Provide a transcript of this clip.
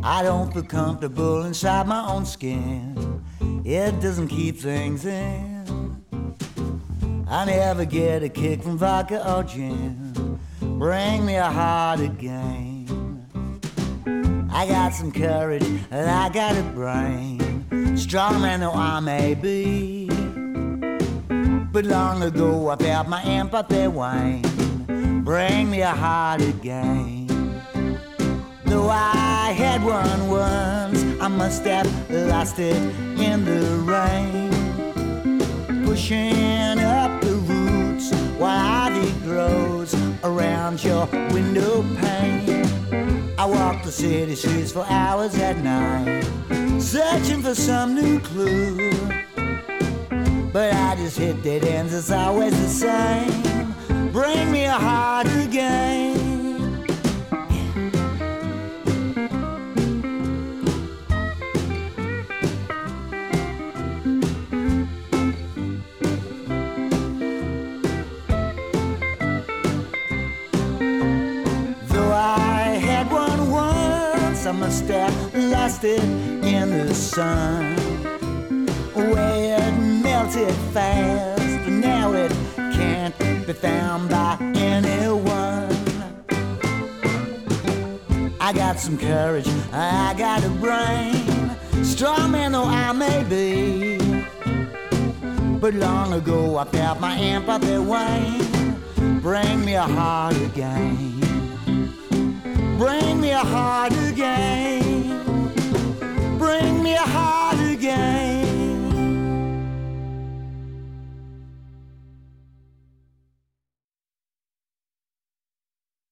I don't feel comfortable inside my own skin. It doesn't keep things in. I never get a kick from vodka or gin. Bring me a heart again. I got some courage and I got a brain. Strong man though I may be, but long ago I felt my empathy wane. Bring me a heart again. Though I had one once, I must have lost it in the rain. Pushing up the roots while ivy grows around your window pane. I walk the city streets for hours at night, searching for some new clue. But I just hit dead ends, it's always the same. Bring me a heart again. I must have lost it in the sun, where it melted fast, and now it can't be found by anyone. I got some courage, I got a brain, strong man though I may be, but long ago I felt my empathy wane. Bring me a heart again. Bring me a heart again. Bring me a heart again.